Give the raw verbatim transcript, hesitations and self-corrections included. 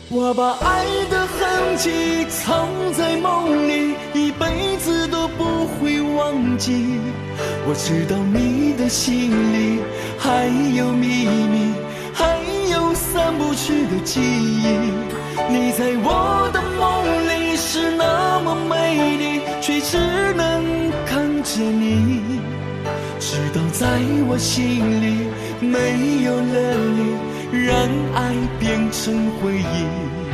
我把爱的痕迹藏在梦里，一辈子都不会忘记。我知道你的心里还有秘密，还有散不去的记忆。你在我的梦里是那么美丽，却只能看着你，直到在我心里没有了你，让爱变成回忆。